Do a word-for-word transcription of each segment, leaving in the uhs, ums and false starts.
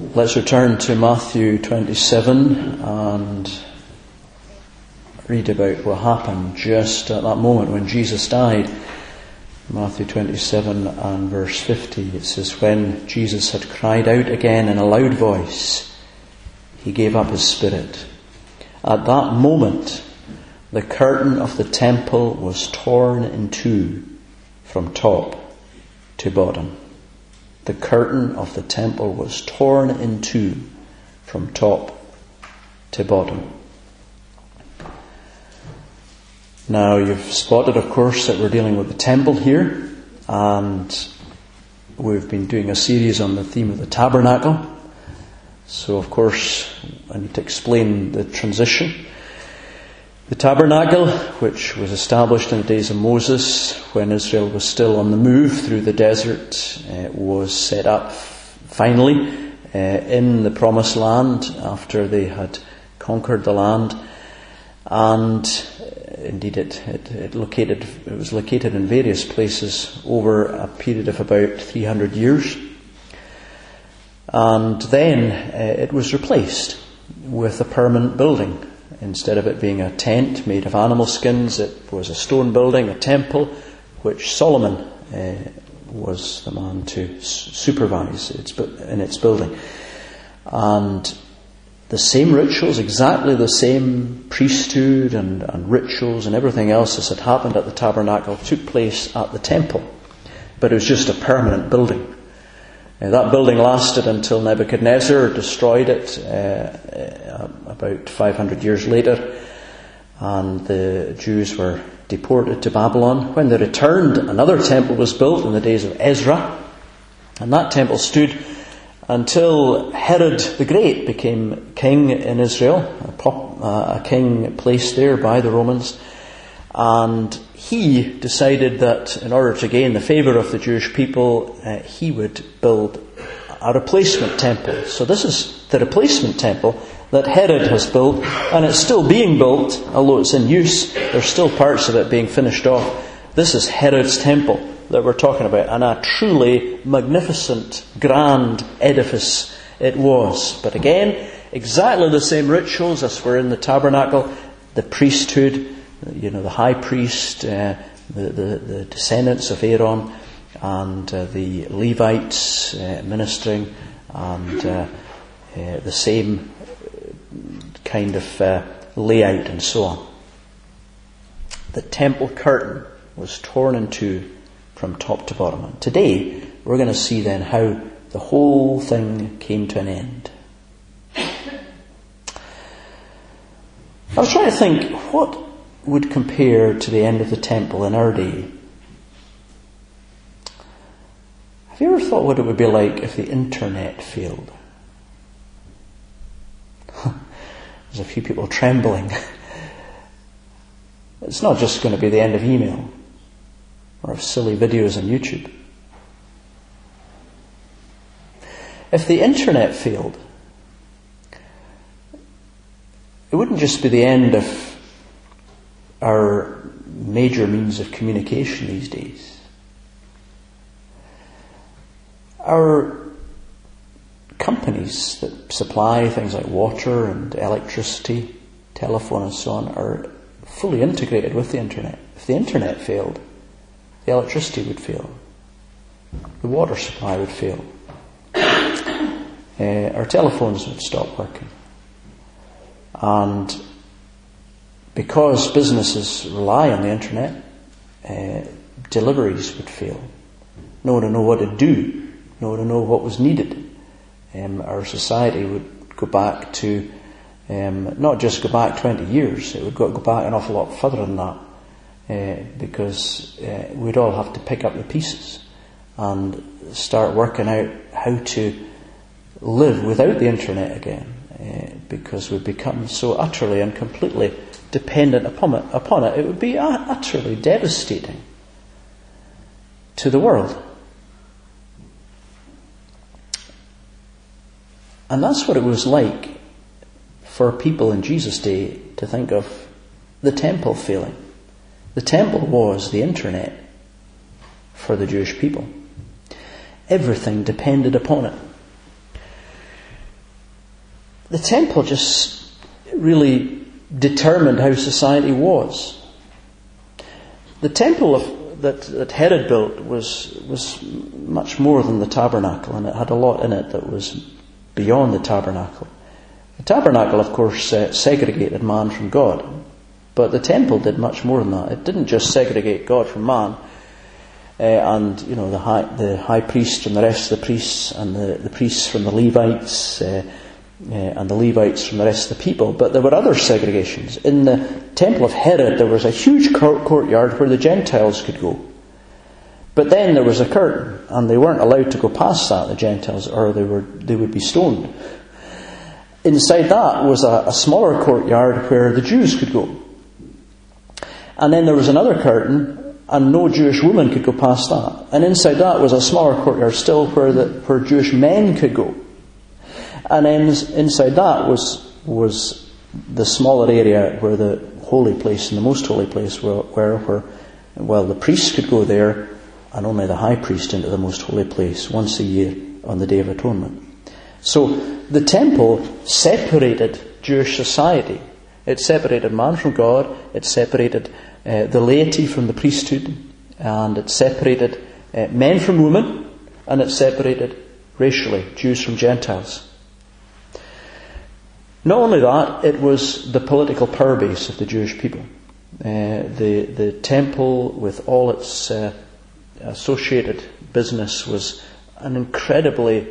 Let's return to Matthew twenty-seven and read about what happened just at that moment when Jesus died. Matthew twenty-seven and verse fifty, it says, "When Jesus had cried out again in a loud voice, he gave up his spirit. At that moment, the curtain of the temple was torn in two from top to bottom." The curtain of the temple was torn in two from top to bottom. Now, you've spotted, of course, that we're dealing with the temple here, and we've been doing a series on the theme of the tabernacle. So, of course, I need to explain the transition. The tabernacle, which was established in the days of Moses, when Israel was still on the move through the desert, uh, was set up finally uh, in the Promised Land after they had conquered the land. And uh, indeed, it, it, it located it was located in various places over a period of about three hundred years. And then uh, it was replaced with a permanent building. Instead of it being a tent made of animal skins, it was a stone building, a temple, which Solomon uh, was the man to supervise its, in its building. And the same rituals, exactly the same priesthood and, and rituals and everything else as had happened at the tabernacle took place at the temple. But it was just a permanent building. Uh, that building lasted until Nebuchadnezzar destroyed it uh, uh, about five hundred years later, and the Jews were deported to Babylon. When they returned, another temple was built in the days of Ezra, and that temple stood until Herod the Great became king in Israel, a, pop, uh, a king placed there by the Romans, and he decided that in order to gain the favour of the Jewish people, uh, he would build a replacement temple. So this is the replacement temple that Herod has built, and it's still being built, although it's in use. There's still parts of it being finished off. This is Herod's temple that we're talking about, and a truly magnificent, grand edifice it was. But again, exactly the same rituals as were in the tabernacle, the priesthood, you know, the high priest, uh, the, the, the descendants of Aaron, and uh, the Levites uh, ministering, and uh, uh, the same kind of uh, layout and so on. The temple curtain was torn in two from top to bottom. And today, we're going to see then how the whole thing came to an end. I was trying to think, what would compare to the end of the temple in our day? Have you ever thought what it would be like if the internet failed? There's a few people trembling. It's not just going to be the end of email or of silly videos on YouTube. If the internet failed, it wouldn't just be the end of our major means of communication these days. Our companies that supply things like water and electricity, telephone and so on are fully integrated with the internet. If the internet failed, the electricity would fail. The water supply would fail. Uh, our telephones would stop working. And because businesses rely on the internet, uh, deliveries would fail. No one would know what to do. No one would know what was needed. Um, our society would go back to, um, not just go back twenty years, it would go, go back an awful lot further than that, uh, because uh, we'd all have to pick up the pieces and start working out how to live without the internet again, uh, because we've become so utterly and completely dependent upon it. Upon it, it would be utterly devastating to the world. And that's what it was like for people in Jesus' day to think of the temple failing. The temple was the internet for the Jewish people. Everything depended upon it. the temple just really determined how society was. The temple of, that, that Herod built was was much more than the tabernacle, and it had a lot in it that was beyond the tabernacle. The tabernacle, of course, uh, segregated man from God, but the temple did much more than that. It didn't just segregate God from man, uh, and you know the high the high priest from the rest of the priests, and the, the priests from the Levites. Uh, Uh, and the Levites from the rest of the people. But there were other segregations. In the temple of Herod, there was a huge court- courtyard where the Gentiles could go. But then there was a curtain, and they weren't allowed to go past that, the Gentiles, or they were they would be stoned. Inside that was a, a smaller courtyard where the Jews could go. And then there was another curtain, and no Jewish woman could go past that. And inside that was a smaller courtyard still where the where Jewish men could go. And then inside that was was the smaller area where the holy place and the most holy place were, were where, well, the priests could go there, and only the high priest into the most holy place once a year on the Day of Atonement. So the temple separated Jewish society. It separated man from God, it separated uh, the laity from the priesthood, and it separated uh, men from women, and it separated racially Jews from Gentiles. Not only that, it was the political power base of the Jewish people. Uh, the the temple, with all its uh, associated business, was an incredibly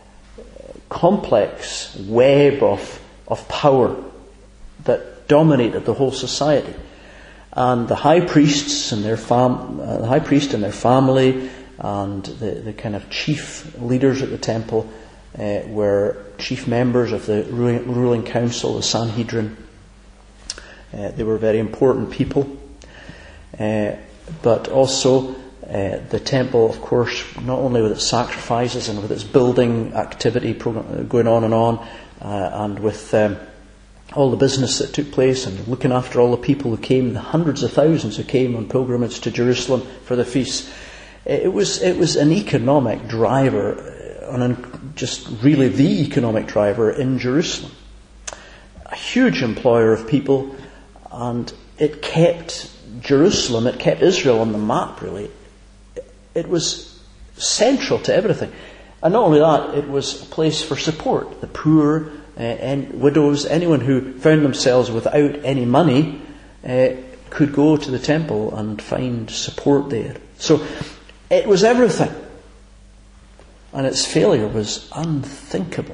complex web of of power that dominated the whole society. And the high priests and their fam, uh, the high priest and their family, and the, the kind of chief leaders at the temple Uh, were chief members of the ruling, ruling council, the Sanhedrin. Uh, they were very important people. Uh, but also uh, the temple, of course, not only with its sacrifices and with its building activity program, going on and on, uh, and with um, all the business that took place and looking after all the people who came, the hundreds of thousands who came on pilgrimage to Jerusalem for the feasts. It was, it was an economic driver, and just really the economic driver in Jerusalem. A huge employer of people, and it kept Jerusalem, it kept Israel on the map, really. It was central to everything. And not only that, it was a place for support. The poor, uh, and widows, anyone who found themselves without any money uh, could go to the temple and find support there. So it was everything. And its failure was unthinkable.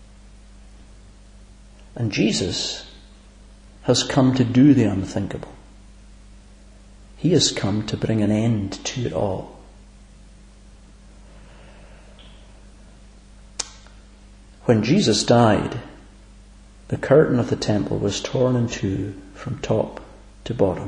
And Jesus has come to do the unthinkable. He has come to bring an end to it all. When Jesus died, the curtain of the temple was torn in two from top to bottom.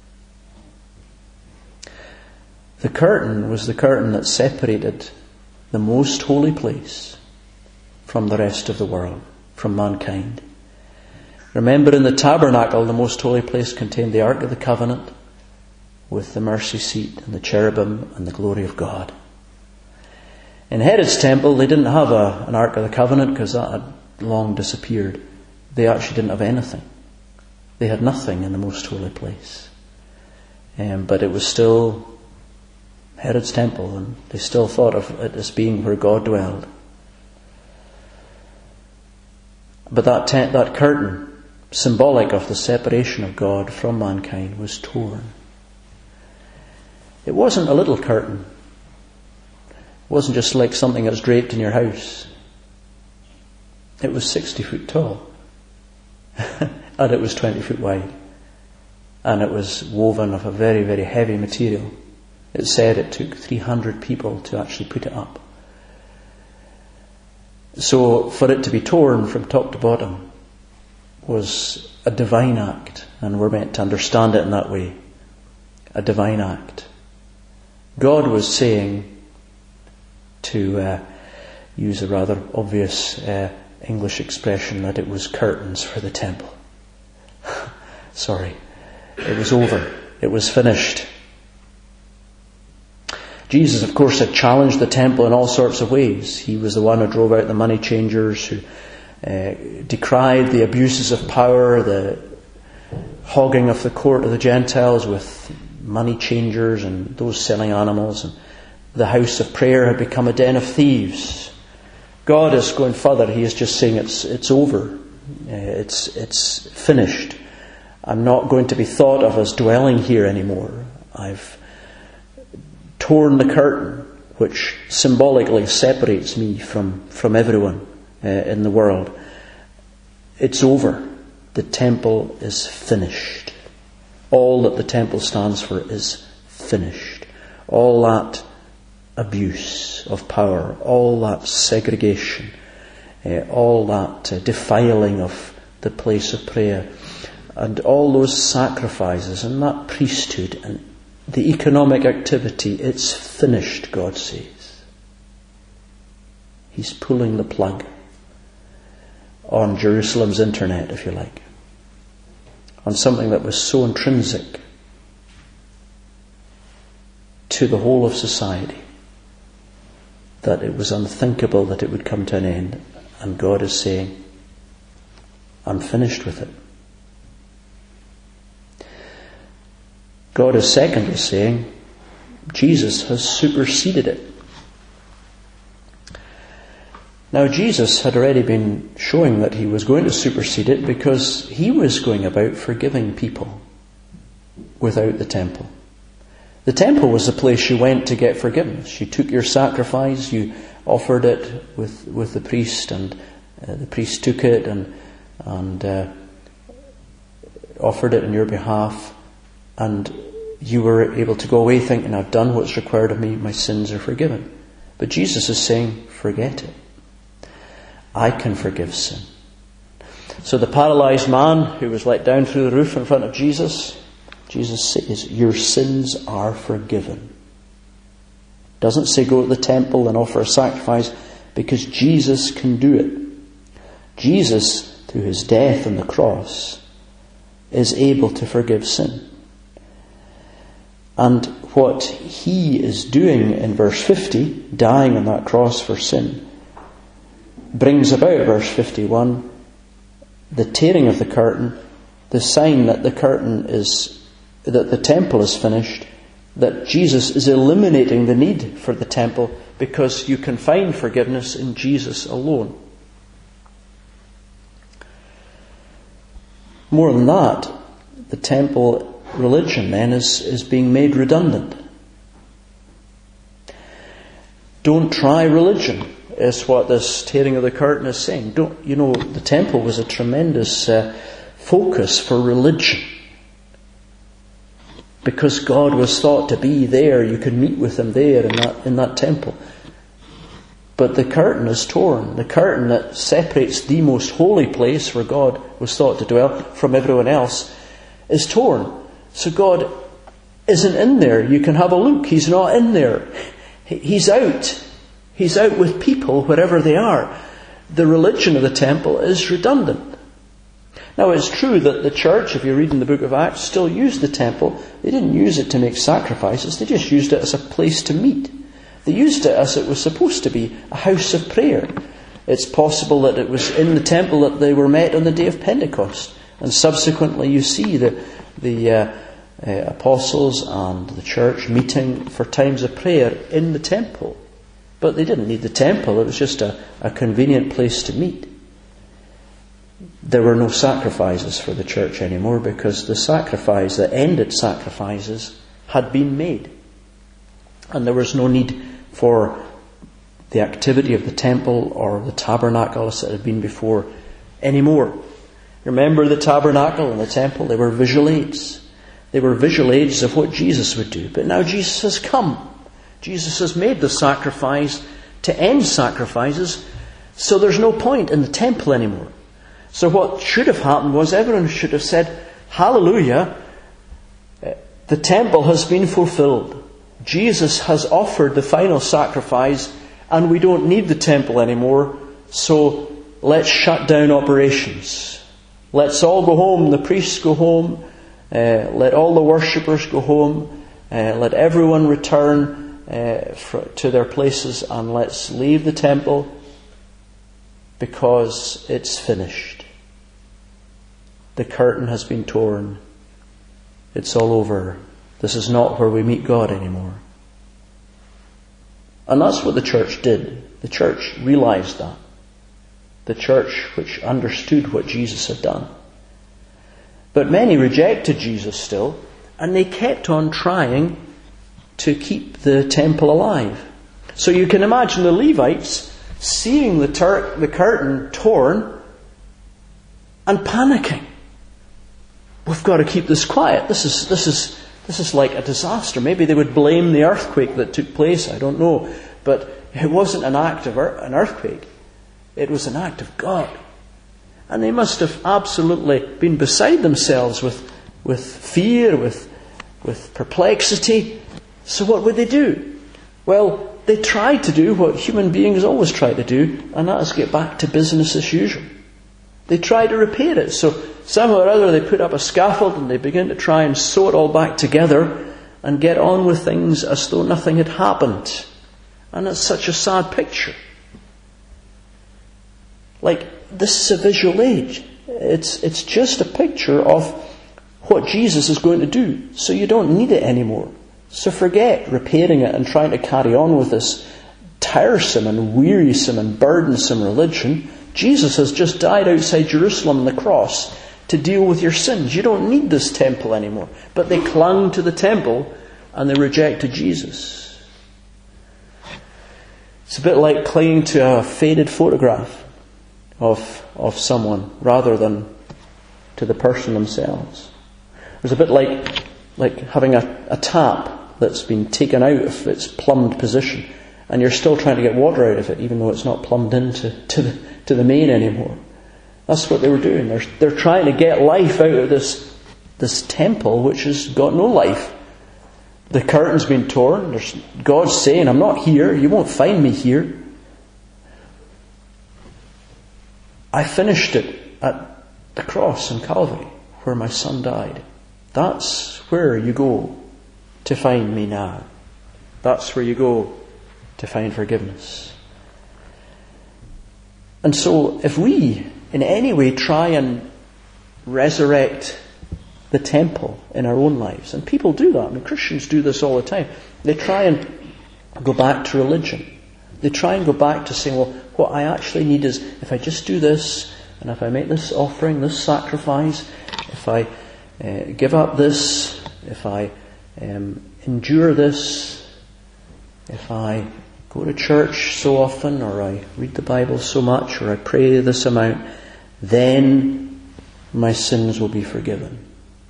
The curtain was the curtain that separated the most holy place from the rest of the world, from mankind. Remember, in the tabernacle, the most holy place contained the Ark of the Covenant with the mercy seat and the cherubim and the glory of God. In Herod's temple, they didn't have a, an Ark of the Covenant because that had long disappeared. They actually didn't have anything. They had nothing in the most holy place. Um, but it was still Herod's temple, and they still thought of it as being where God dwelled. But that tent, that curtain, symbolic of the separation of God from mankind, was torn. It wasn't a little curtain. It wasn't just like something that's draped in your house. It was sixty foot tall. And it was twenty foot wide. And it was woven of a very, very heavy material. It said it took three hundred people to actually put it up. So for it to be torn from top to bottom was a divine act, and we're meant to understand it in that way. A divine act. God was saying, to uh, use a rather obvious uh, English expression, that it was curtains for the temple. Sorry. It was over. It was finished. Jesus, of course, had challenged the temple in all sorts of ways. He was the one who drove out the money changers, who uh, decried the abuses of power, the hogging of the court of the Gentiles with money changers and those selling animals, and the house of prayer had become a den of thieves. God is going further. He is just saying it's it's over. Uh, it's it's finished. I'm not going to be thought of as dwelling here anymore. I've torn the curtain which symbolically separates me from, from everyone uh, in the world. It's over. The temple is finished. All that the temple stands for is finished. All that abuse of power, all that segregation, uh, all that uh, defiling of the place of prayer, and all those sacrifices and that priesthood and the economic activity, it's finished, God says. He's pulling the plug on Jerusalem's internet, if you like, on something that was so intrinsic to the whole of society that it was unthinkable that it would come to an end. And God is saying, I'm finished with it. God is secondly saying, Jesus has superseded it. Now, Jesus had already been showing that he was going to supersede it because he was going about forgiving people without the temple. The temple was the place you went to get forgiveness. You took your sacrifice, you offered it with with the priest, and uh, the priest took it and and uh, offered it on your behalf, and you were able to go away thinking, I've done what's required of me, my sins are forgiven. But Jesus is saying, forget it. I can forgive sin. So the paralyzed man who was let down through the roof in front of Jesus, Jesus says, your sins are forgiven. Doesn't say go to the temple and offer a sacrifice, because Jesus can do it. Jesus, through his death on the cross, is able to forgive sin. And what he is doing in verse fifty, dying on that cross for sin, brings about verse fifty-one, the tearing of the curtain, the sign that the curtain is, that the temple is finished, that Jesus is eliminating the need for the temple because you can find forgiveness in Jesus alone. More than that, the temple religion then is, is being made redundant. Don't try religion, is what this tearing of the curtain is saying. Don't, you know, the temple was a tremendous uh, focus for religion. Because God was thought to be there, you could meet with him there in that in that temple. But the curtain is torn. The curtain that separates the most holy place where God was thought to dwell from everyone else is torn. So God isn't in there. You can have a look. He's not in there. He's out. He's out with people wherever they are. The religion of the temple is redundant. Now, it's true that the church, if you read in the book of Acts, still used the temple. They didn't use it to make sacrifices. They just used it as a place to meet. They used it as it was supposed to be, a house of prayer. It's possible that it was in the temple that they were met on the day of Pentecost. And subsequently you see the, the uh, uh, apostles and the church meeting for times of prayer in the temple. But they didn't need the temple. It was just a, a convenient place to meet. There were no sacrifices for the church anymore because the sacrifice that ended sacrifices had been made. And there was no need for the activity of the temple or the tabernacle as it had been before anymore. Remember the tabernacle and the temple? They were visual aids. They were visual aids of what Jesus would do. But now Jesus has come. Jesus has made the sacrifice to end sacrifices, so there's no point in the temple anymore. So what should have happened was everyone should have said, hallelujah, the temple has been fulfilled. Jesus has offered the final sacrifice and we don't need the temple anymore, so let's shut down operations. Let's all go home, the priests go home, uh, let all the worshippers go home, uh, let everyone return uh, for, to their places, and let's leave the temple, because it's finished. The curtain has been torn. It's all over. This is not where we meet God anymore. And that's what the church did. The church realized that. The church which understood what Jesus had done. But many rejected Jesus still, and they kept on trying to keep the temple alive. So you can imagine the Levites seeing the, tur- the curtain torn and panicking. We've got to keep this quiet. This is this is this is like a disaster. Maybe they would blame the earthquake that took place. I don't know, but it wasn't an act of er- an earthquake. It was an act of God, and they must have absolutely been beside themselves with with fear, with with perplexity. So what would they do? Well, they tried to do what human beings always try to do, and that is get back to business as usual. They try to repair it. So somehow or other they put up a scaffold and they begin to try and sew it all back together and get on with things as though nothing had happened. And it's such a sad picture. Like, this is a visual age. It's, it's just a picture of what Jesus is going to do. So you don't need it anymore. So forget repairing it and trying to carry on with this tiresome and wearisome and burdensome religion. Jesus has just died outside Jerusalem on the cross to deal with your sins. You don't need this temple anymore. But they clung to the temple and they rejected Jesus. It's a bit like clinging to a faded photograph of, of someone rather than to the person themselves. It's a bit like, like having a, a tap that's been taken out of its plumbed position and you're still trying to get water out of it even though it's not plumbed into to the, to the main anymore. That's what they were doing. They're, they're trying to get life out of this, this temple which has got no life. The curtain's been torn. There's God's saying, I'm not here. You won't find me here. I finished it at the cross in Calvary where my son died. That's where you go to find me now. That's where you go to find forgiveness. And so if we in any way try and resurrect the temple in our own lives, and people do that, I mean Christians do this all the time, they try and go back to religion. They try and go back to saying, well, what I actually need is if I just do this, and if I make this offering, this sacrifice, if I uh, give up this, if I um, endure this, if I go to church so often, or I read the Bible so much, or I pray this amount, then my sins will be forgiven.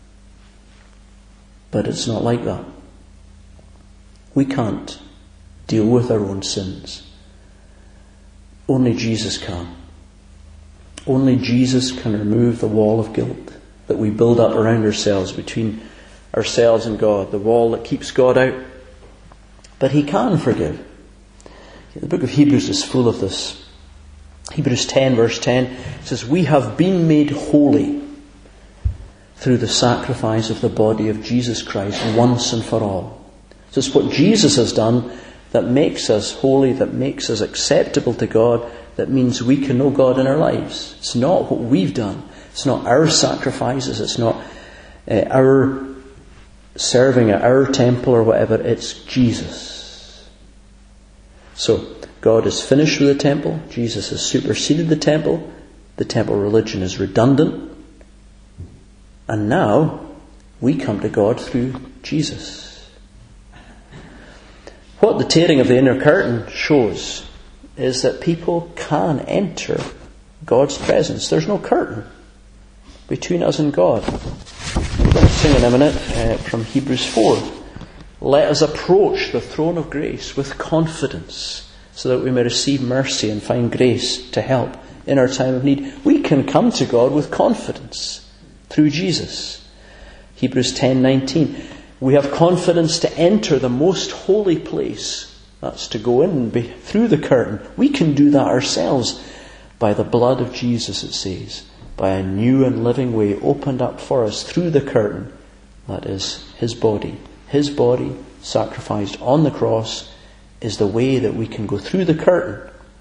But it's not like that. We can't deal with our own sins. Only Jesus can. Only Jesus can remove the wall of guilt that we build up around ourselves, between ourselves and God, the wall that keeps God out. But He can forgive. The book of Hebrews is full of this. Hebrews ten verse ten says, we have been made holy through the sacrifice of the body of Jesus Christ once and for all. So it's what Jesus has done that makes us holy, that makes us acceptable to God, that means we can know God in our lives. It's not what we've done. It's not our sacrifices. It's not uh, our serving at our temple or whatever. It's Jesus. So God is finished with the temple. Jesus has superseded the temple. The temple religion is redundant. And now we come to God through Jesus. What the tearing of the inner curtain shows is that people can enter God's presence. There's no curtain between us and God. We're going to sing in a minute uh, from Hebrews four. Let us approach the throne of grace with confidence so that we may receive mercy and find grace to help in our time of need. We can come to God with confidence through Jesus. Hebrews ten nineteen. We have confidence to enter the most holy place. That's to go in and be through the curtain. We can do that ourselves by the blood of Jesus, it says. By a new and living way opened up for us through the curtain. That is His body. His body sacrificed on the cross is the way that we can go through the curtain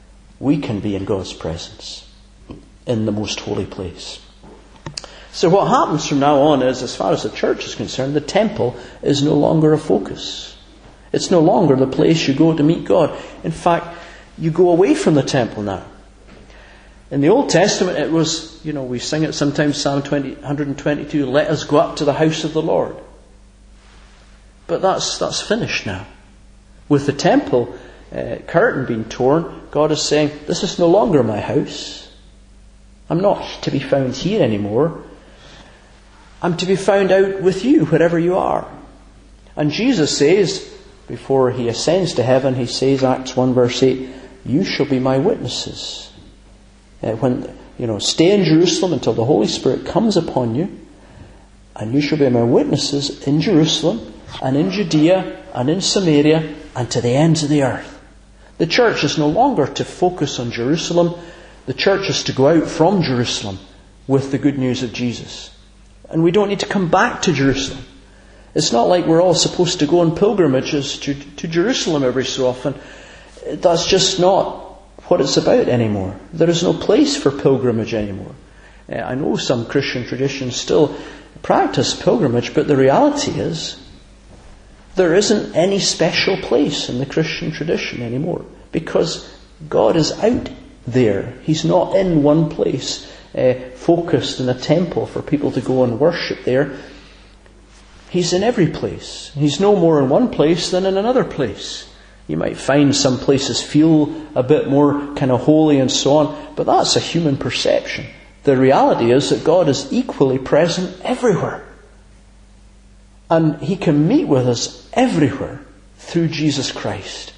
we can be in God's presence in the most holy place. So what happens from now on is, as far as the church is concerned, the temple is no longer a focus. It's no longer the place you go to meet God. In fact, you go away from the temple now. In the Old Testament, it was, you know, we sing it sometimes, Psalm one hundred twenty-two, let us go up to the house of the Lord. But that's that's finished now. With the temple uh, curtain being torn, God is saying, this is no longer my house. I'm not to be found here anymore. I'm to be found out with you, wherever you are. And Jesus says, before he ascends to heaven, he says, Acts one verse eight, you shall be my witnesses. Uh, when, you know, stay in Jerusalem until the Holy Spirit comes upon you, and you shall be my witnesses in Jerusalem, and in Judea, and in Samaria, and to the ends of the earth. The church is no longer to focus on Jerusalem. The church is to go out from Jerusalem with the good news of Jesus. And we don't need to come back to Jerusalem. It's not like we're all supposed to go on pilgrimages to, to Jerusalem every so often. That's just not what it's about anymore. There is no place for pilgrimage anymore. Uh, I know some Christian traditions still practice pilgrimage, but the reality is there isn't any special place in the Christian tradition anymore, because God is out there. He's not in one place, uh, focused in a temple for people to go and worship there. He's in every place. He's no more in one place than in another place. You might find some places feel a bit more kind of holy and so on, but that's a human perception. The reality is that God is equally present everywhere. And He can meet with us everywhere through Jesus Christ.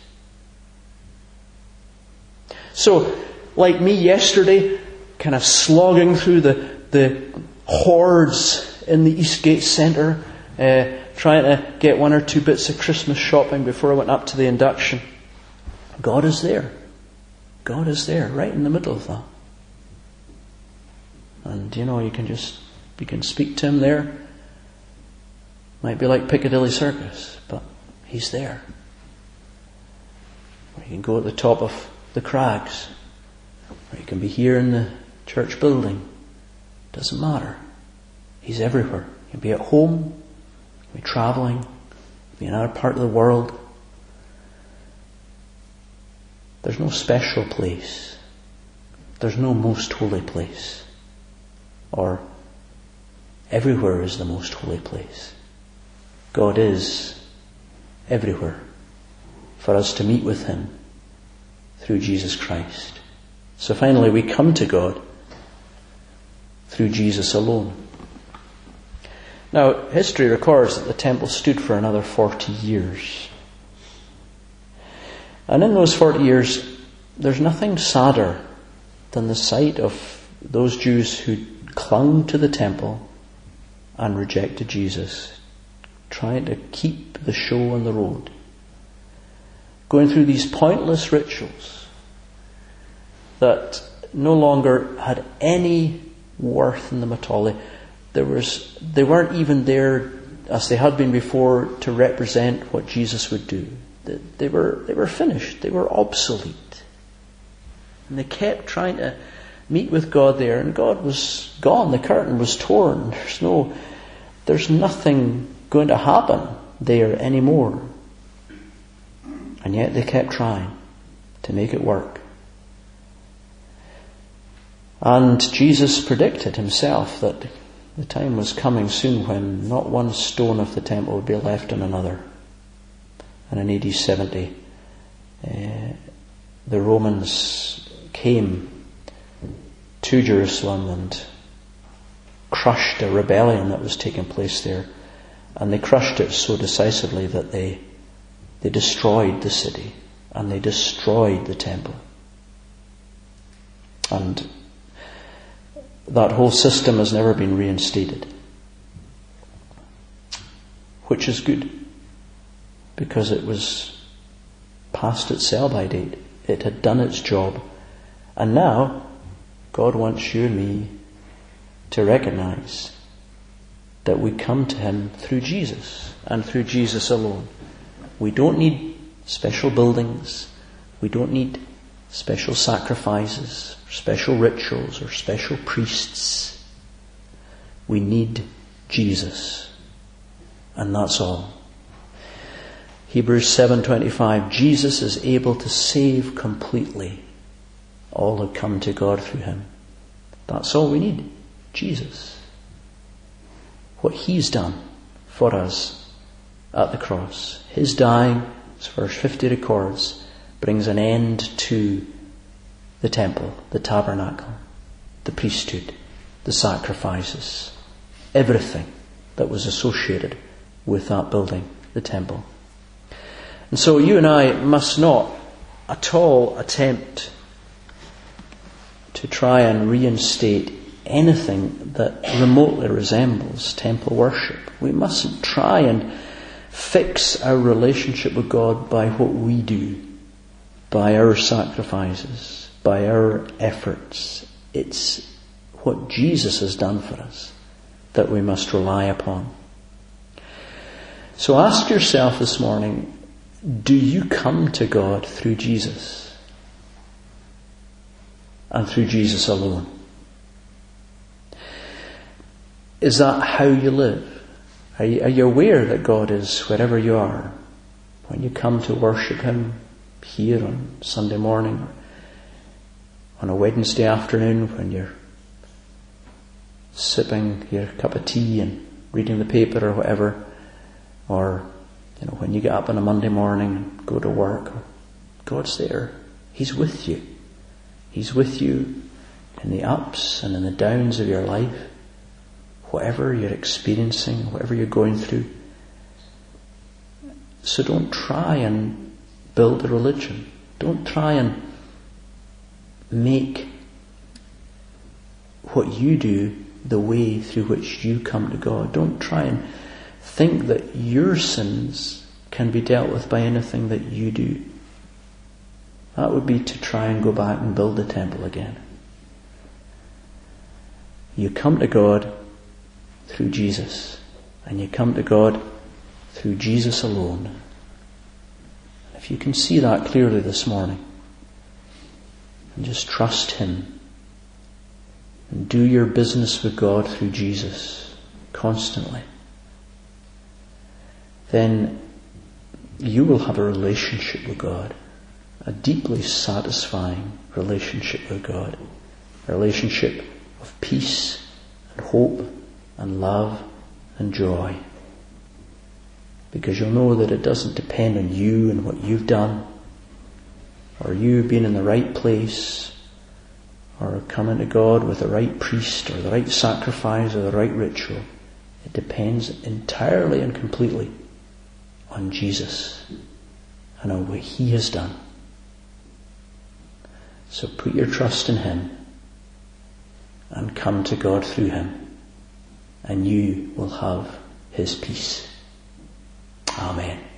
So, like me yesterday, kind of slogging through the, the hordes in the Eastgate Centre, uh, trying to get one or two bits of Christmas shopping before I went up to the induction. God is there. God is there, right in the middle of that. And, you know, you can just, you can speak to Him there. Might be like Piccadilly Circus, but He's there. Or you can go at the top of the crags. Or you can be here in the church building. Doesn't matter. He's everywhere. You can be at home, you can be travelling, you can be in another part of the world. There's no special place. There's no most holy place. Or everywhere is the most holy place. God is everywhere for us to meet with Him through Jesus Christ. So finally we come to God through Jesus alone. Now, history records that the temple stood for another forty years. And in those forty years, there's nothing sadder than the sight of those Jews who clung to the temple and rejected Jesus, trying to keep the show on the road, going through these pointless rituals that no longer had any worth in them at all. There was, they weren't even there, as they had been before, to represent what Jesus would do. They, they were they were finished. They were obsolete. And they kept trying to meet with God there, and God was gone. The curtain was torn. There's no, there's nothing going to happen there anymore. And yet they kept trying to make it work. And Jesus predicted Himself that the time was coming soon when not one stone of the temple would be left on another. And in A D seventy, uh, the Romans came to Jerusalem and crushed a rebellion that was taking place there. And they crushed it so decisively that they they destroyed the city and they destroyed the temple. And that whole system has never been reinstated. Which is good, because it was past its sell-by date. It had done its job. And now, God wants you and me to recognize that we come to Him through Jesus, and through Jesus alone. We don't need special buildings. We don't need special sacrifices, special rituals, or special priests. We need Jesus. And that's all. Hebrews seven twenty-five, Jesus is able to save completely all who come to God through him. That's all we need. Jesus. What he's done for us at the cross. His dying, as verse fifty records, brings an end to the temple, the tabernacle, the priesthood, the sacrifices, everything that was associated with that building, the temple. And so you and I must not at all attempt to try and reinstate anything that remotely resembles temple worship. We mustn't try and fix our relationship with God by what we do, by our sacrifices, by our efforts. It's what Jesus has done for us that we must rely upon. So ask yourself this morning, do you come to God through Jesus? And through Jesus alone? Is that how you live? Are you, are you aware that God is wherever you are? When you come to worship him here on Sunday morning, or on a Wednesday afternoon when you're sipping your cup of tea and reading the paper or whatever, or you know when you get up on a Monday morning and go to work, God's there. He's with you. He's with you in the ups and in the downs of your life, whatever you're experiencing, whatever you're going through. So don't try and build a religion. Don't try and make what you do the way through which you come to God. Don't try and think that your sins can be dealt with by anything that you do. That would be to try and go back and build the temple again. You come to God through Jesus, and you come to God through Jesus alone. If you can see that clearly this morning, and just trust him, and do your business with God through Jesus constantly, then you will have a relationship with God, a deeply satisfying relationship with God, a relationship of peace and hope and love and joy. Because you'll know that it doesn't depend on you and what you've done, or you being in the right place, or coming to God with the right priest or the right sacrifice or the right ritual. It depends entirely and completely on Jesus and on what he has done. So put your trust in him and come to God through him, and you will have his peace. Amen.